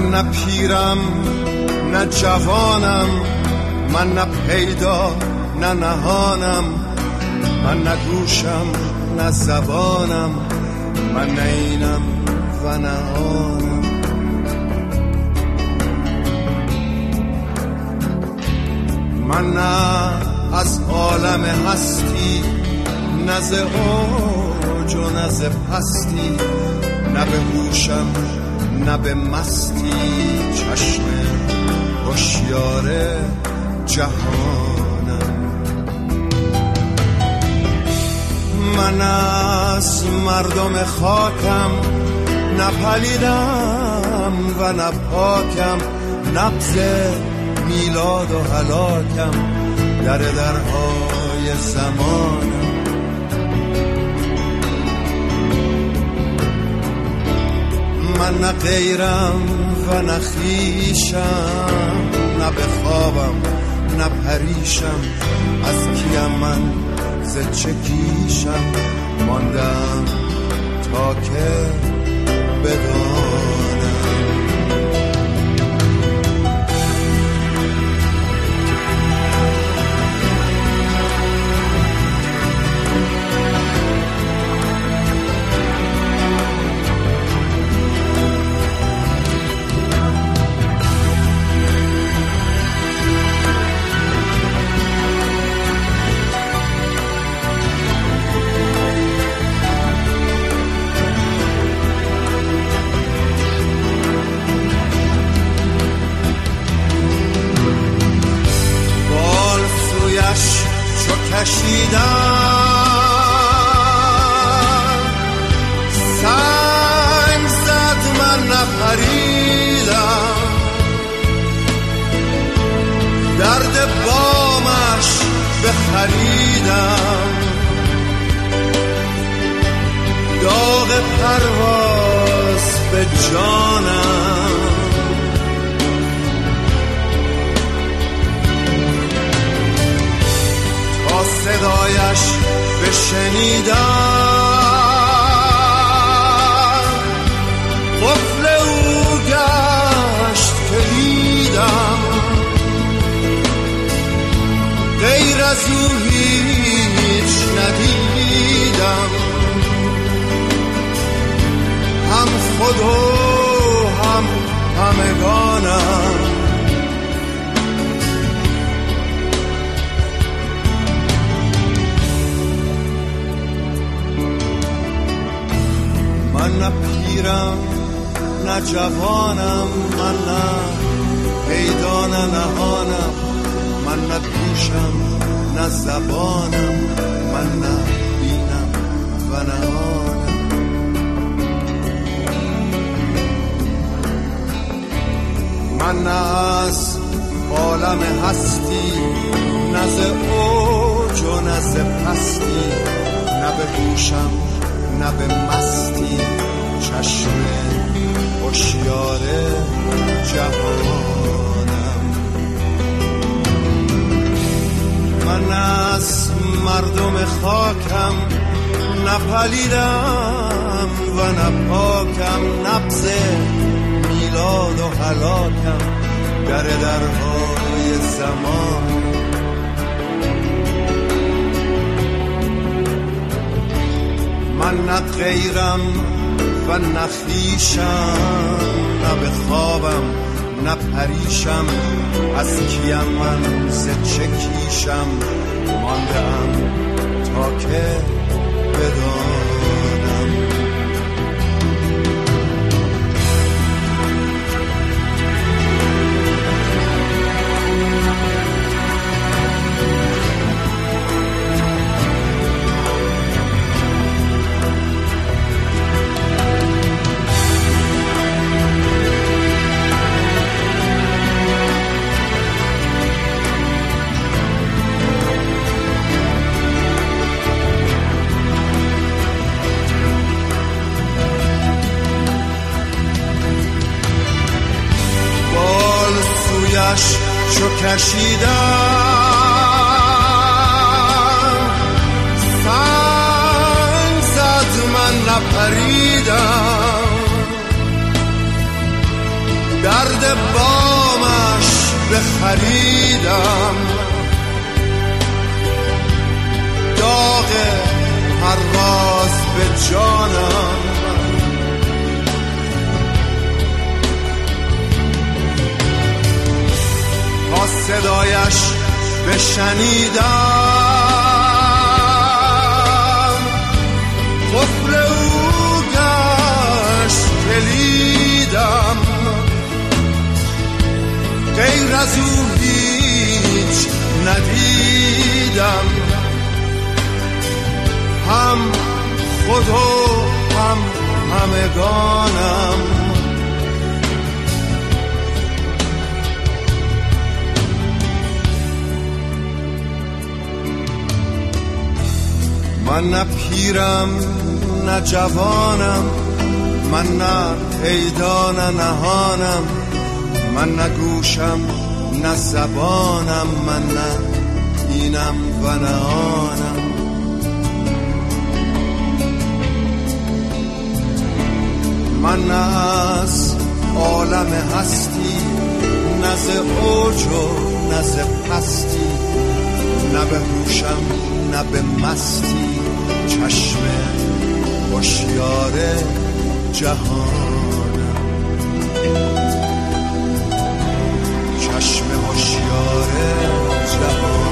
من نه پیرم نه جوانم، من نه پیدا نه نهانم، من نه گوشم نه زبانم، من نه اینم و نه آنم. من نه از عالم هستی، نه ز اوج و نه ز پستی، نه به هوشم نه به مستی، چشم هوشیار جهانم. من از مردم خاکم، نه پلیدم و نه پاکم، نبض میلاد و هلاکم در درهای زمانم. من نه غیرم و نه خویشم، نه به خوابم نه پریشم، از کیم من ز چه کیشم، ماندم تا که بدانم. کشیدم سنگ زد من نپریدم، درد بامش بخریدم، داغ پرواز به جانم. صدایش بشنیدم، قفل او گشت کلیدم، غیر از او هیچ ندیدم، هم خود و هم همگانم. من نه پیرم نه جوانم، من نه پیدا نه نهانم، من نه گوشم نه زبانم، من نه بینم و نه آنم. من نه از عالم هستی، نه ز اوج و نه ز پستی، نه به گوشم نه به مستی، چشم هوشیار جهانم. من از مردم خاکم، نه پلیدم و نه پاکم، نبض میلاد و هلاکم در درهای زمان. من نه غیرم و نه خویشم، نه به خوابم نه پریشم، از کیم من ز چه کیشم، ماندم تا که بدانم. چو کشیدم سنگ زد من نپریدم، درد بامش بخریدم، داغ پرواز به جانم، تا صدایش بشنیدم، قفل او گشت کلیدم، غیر از او هیچ ندیدم، هم خود و هم همگانم. من نه پیرم نه جوانم، من نه پیدا نه نهانم، من نه گوشم نه زبانم، من نه اینم و نه آنم. من نه از عالم هستی، نه ز اوج و نه ز پستی، نه به هوشم نه به مستی، چشم هوشیار جهانم، چشم هوشیار جهانم.